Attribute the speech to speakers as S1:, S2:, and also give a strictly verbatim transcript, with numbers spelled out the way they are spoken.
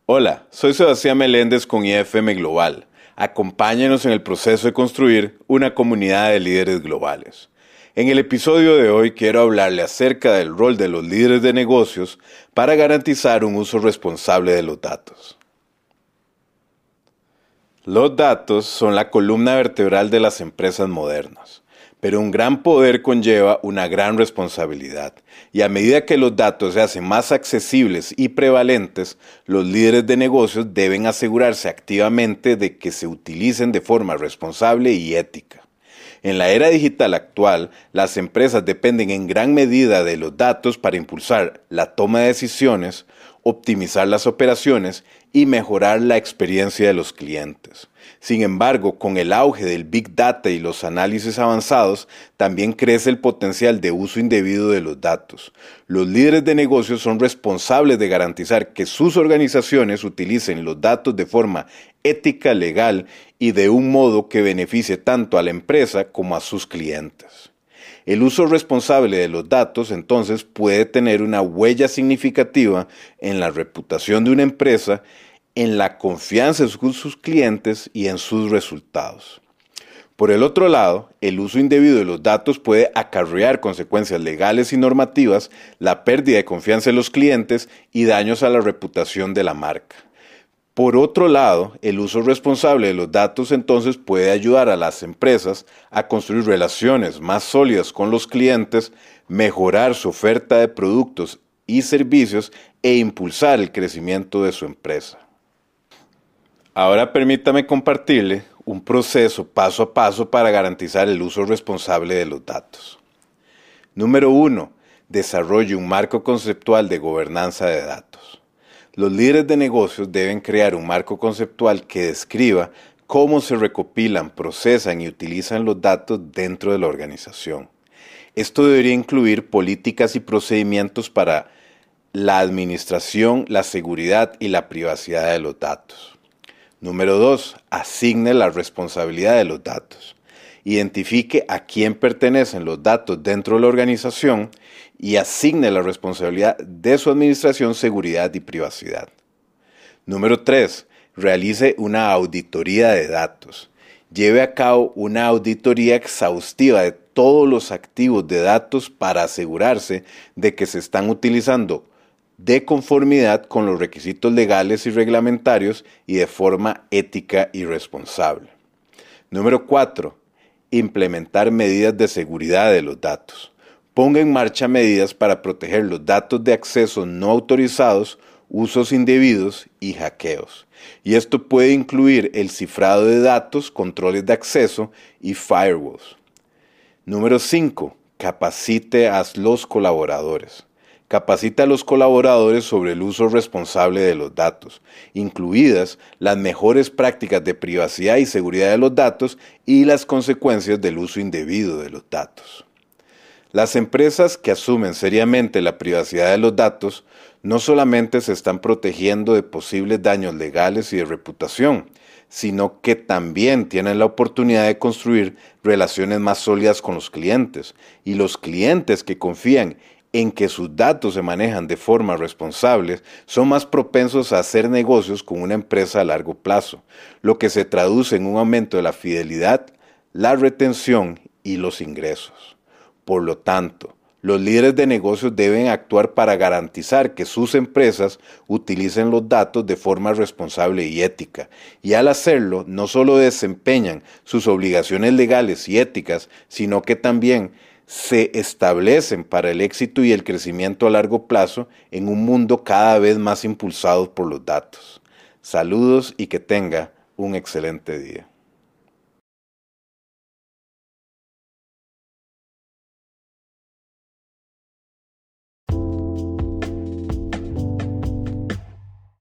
S1: Hola, soy Sebastián Meléndez con I F M Global. Acompáñenos en el proceso de construir una comunidad de líderes globales. En el episodio de hoy quiero hablarle acerca del rol de los líderes de negocios para garantizar un uso responsable de los datos. Los datos son la columna vertebral de las empresas modernas, pero un gran poder conlleva una gran responsabilidad, y a medida que los datos se hacen más accesibles y prevalentes, los líderes de negocios deben asegurarse activamente de que se utilicen de forma responsable y ética. En la era digital actual, las empresas dependen en gran medida de los datos para impulsar la toma de decisiones, optimizar las operaciones y mejorar la experiencia de los clientes. Sin embargo, con el auge del Big Data y los análisis avanzados, también crece el potencial de uso indebido de los datos. Los líderes de negocios son responsables de garantizar que sus organizaciones utilicen los datos de forma ética, legal y de un modo que beneficie tanto a la empresa como a sus clientes. El uso responsable de los datos entonces puede tener una huella significativa en la reputación de una empresa, en la confianza de sus clientes y en sus resultados. Por el otro lado, el uso indebido de los datos puede acarrear consecuencias legales y normativas, la pérdida de confianza en los clientes y daños a la reputación de la marca. Por otro lado, el uso responsable de los datos entonces puede ayudar a las empresas a construir relaciones más sólidas con los clientes, mejorar su oferta de productos y servicios e impulsar el crecimiento de su empresa. Ahora permítame compartirle un proceso paso a paso para garantizar el uso responsable de los datos. Número uno. Desarrolle un marco conceptual de gobernanza de datos. Los líderes de negocios deben crear un marco conceptual que describa cómo se recopilan, procesan y utilizan los datos dentro de la organización. Esto debería incluir políticas y procedimientos para la administración, la seguridad y la privacidad de los datos. Número dos. Asigne la responsabilidad de los datos. Identifique a quién pertenecen los datos dentro de la organización y asigne la responsabilidad de su administración, seguridad y privacidad. Número tres. Realice una auditoría de datos. Lleve a cabo una auditoría exhaustiva de todos los activos de datos para asegurarse de que se están utilizando de conformidad con los requisitos legales y reglamentarios y de forma ética y responsable. Número cuatro. Implementar medidas de seguridad de los datos. Ponga en marcha medidas para proteger los datos de acceso no autorizados, usos indebidos y hackeos. Y esto puede incluir el cifrado de datos, controles de acceso y firewalls. Número cinco. Capacite a los colaboradores. Capacita a los colaboradores sobre el uso responsable de los datos, incluidas las mejores prácticas de privacidad y seguridad de los datos y las consecuencias del uso indebido de los datos. Las empresas que asumen seriamente la privacidad de los datos no solamente se están protegiendo de posibles daños legales y de reputación, sino que también tienen la oportunidad de construir relaciones más sólidas con los clientes, y los clientes que confían en que sus datos se manejan de forma responsable, son más propensos a hacer negocios con una empresa a largo plazo, lo que se traduce en un aumento de la fidelidad, la retención y los ingresos. Por lo tanto, los líderes de negocios deben actuar para garantizar que sus empresas utilicen los datos de forma responsable y ética, y al hacerlo no solo desempeñan sus obligaciones legales y éticas, sino que también se establecen para el éxito y el crecimiento a largo plazo en un mundo cada vez más impulsado por los datos. Saludos y que tenga un excelente día.